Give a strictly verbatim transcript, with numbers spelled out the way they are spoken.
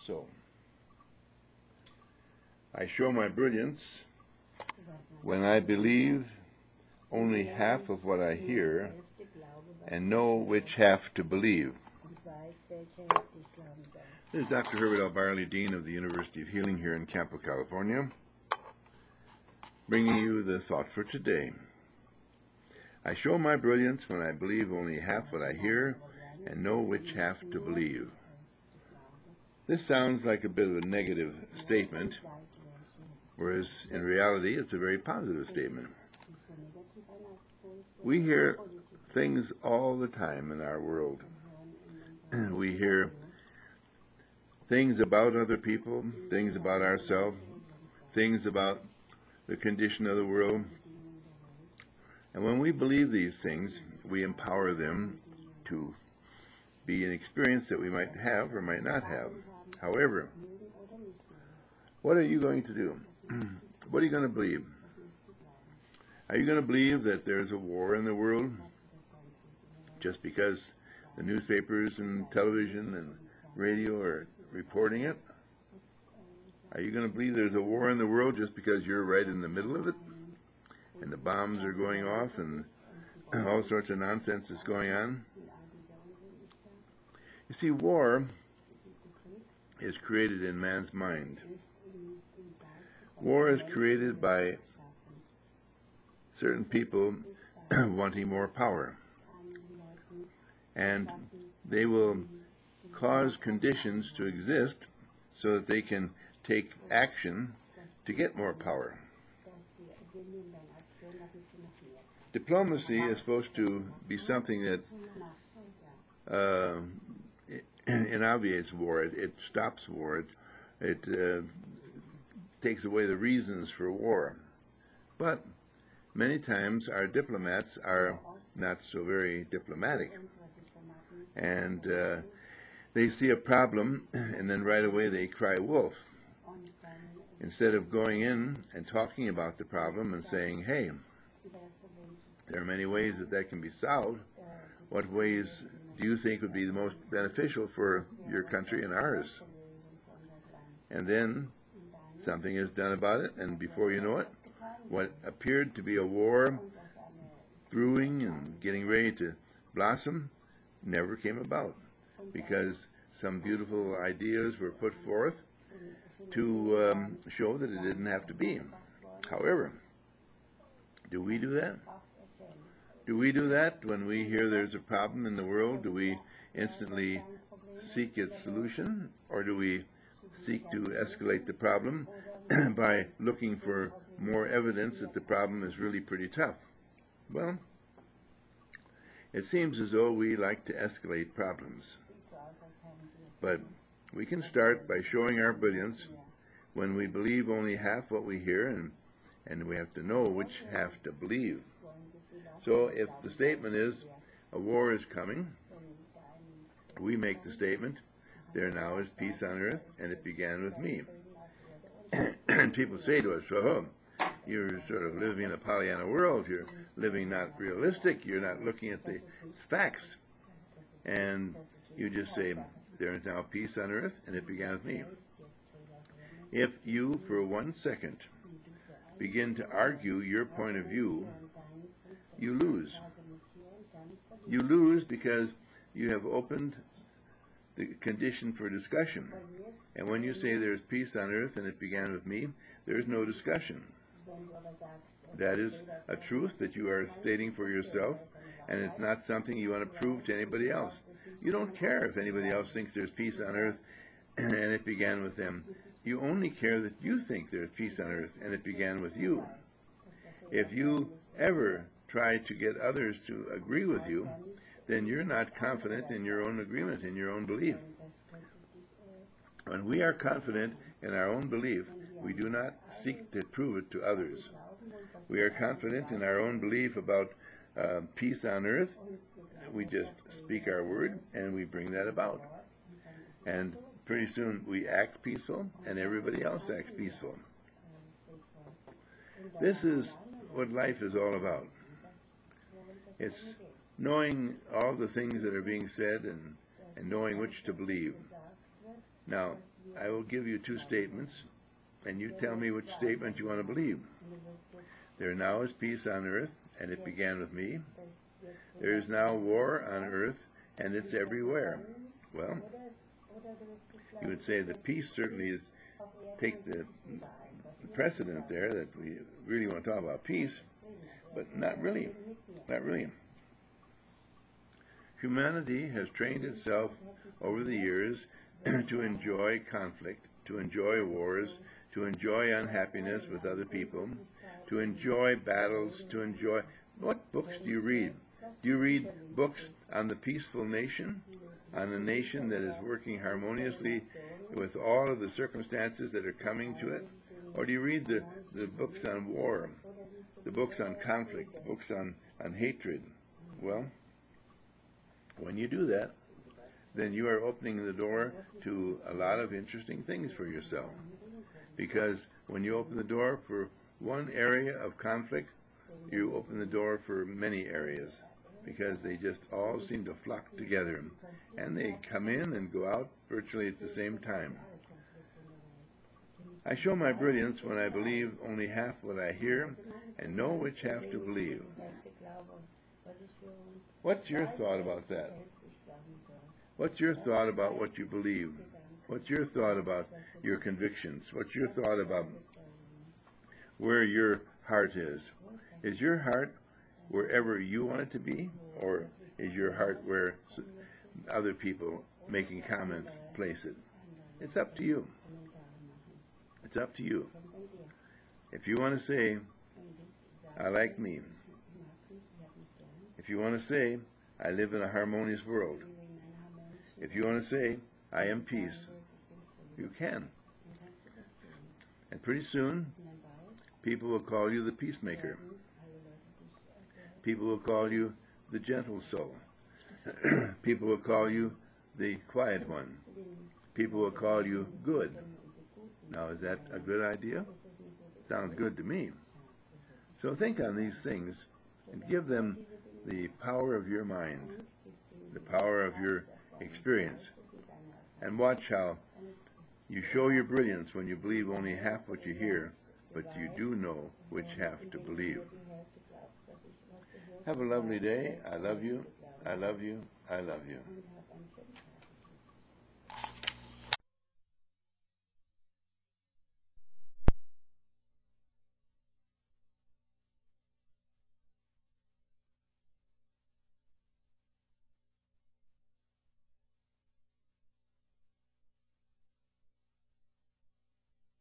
so. I show my brilliance when I believe only half of what I hear and know which half to believe. This is Doctor Herbert L. Barley, Dean of the University of Healing here in Campo, California, bringing you the thought for today. I show my brilliance when I believe only half what I hear and know which half to believe. This sounds like a bit of a negative statement, whereas in reality it's a very positive statement. We hear things all the time in our world. We hear things about other people, things about ourselves, things about the condition of the world. And when we believe these things, we empower them to be an experience that we might have or might not have. However, what are you going to do? What are you going to believe? Are you going to believe that there's a war in the world just because the newspapers and television and radio are reporting it? Are you going to believe there's a war in the world just because you're right in the middle of it and the bombs are going off and all sorts of nonsense is going on? You see, war is created in man's mind. War is created by certain people wanting more power. And they will cause conditions to exist so that they can take action to get more power. Diplomacy is supposed to be something that uh, inobviates war. It, it stops war. It, it uh, takes away the reasons for war. But many times our diplomats are not so very diplomatic. And uh, they see a problem and then right away they cry wolf. Instead of going in and talking about the problem and saying, hey, there are many ways that that can be solved. What ways do you think would be the most beneficial for your country and ours? And then something is done about it, and before you know it, what appeared to be a war brewing and getting ready to blossom never came about, because some beautiful ideas were put forth to um, show that it didn't have to be. However, do we do that? Do we do that when we hear there's a problem in the world? Do we instantly seek its solution, or do we seek to escalate the problem by looking for more evidence that the problem is really pretty tough? Well, it seems as though we like to escalate problems. But we can start by showing our brilliance when we believe only half what we hear, and, and we have to know which half to believe. So if the statement is, a war is coming, we make the statement, there now is peace on earth, and it began with me. And people say to us, oh, you're sort of living in a Pollyanna world, you're living not realistic, you're not looking at the facts. And you just say, there is now peace on earth, and it began with me. If you, for one second, begin to argue your point of view, you lose. You lose because you have opened the condition for discussion. And when you say there's peace on earth and it began with me, there's no discussion. That is a truth that you are stating for yourself, and it's not something you want to prove to anybody else. You don't care if anybody else thinks there's peace on earth and it began with them. You only care that you think there's peace on earth and it began with you. If you ever try to get others to agree with you, then you're not confident in your own agreement, in your own belief. When we are confident in our own belief, we do not seek to prove it to others. We are confident in our own belief about uh, peace on earth. We just speak our word and we bring that about. And pretty soon we act peaceful and everybody else acts peaceful. This is what life is all about. It's knowing all the things that are being said and, and knowing which to believe. Now, I will give you two statements, and you tell me which statement you want to believe. There now is peace on earth, and it began with me. There is now war on earth, and it's everywhere. Well, you would say that peace certainly is take the precedent there, that we really want to talk about peace, but not really, not really. Humanity has trained itself over the years to enjoy conflict, to enjoy wars, to enjoy unhappiness with other people, to enjoy battles, to enjoy... What books do you read? Do you read books on the peaceful nation, on a nation that is working harmoniously with all of the circumstances that are coming to it? Or do you read the, the books on war, the books on conflict, the books on, on hatred? Well, when you do that, then you are opening the door to a lot of interesting things for yourself. Because when you open the door for one area of conflict, you open the door for many areas, because they just all seem to flock together, and they come in and go out virtually at the same time. I show my brilliance when I believe only half what I hear and know which half to believe. What's your thought about that? What's your thought about what you believe? What's your thought about your convictions? What's your thought about where your heart is? Is your heart wherever you want it to be, or is your heart where other people making comments place it? It's up to you. It's up to you. If you want to say, I like me. If you want to say, I live in a harmonious world. If you want to say, I am peace, you can. And pretty soon, people will call you the peacemaker. People will call you the gentle soul. People will call you the quiet one. People will call you good. Now, is that a good idea? Sounds good to me. So think on these things and give them the power of your mind, the power of your experience, and watch how you show your brilliance when you believe only half what you hear, but you do know which half to believe. Have a lovely day. I love you. I love you. I love you.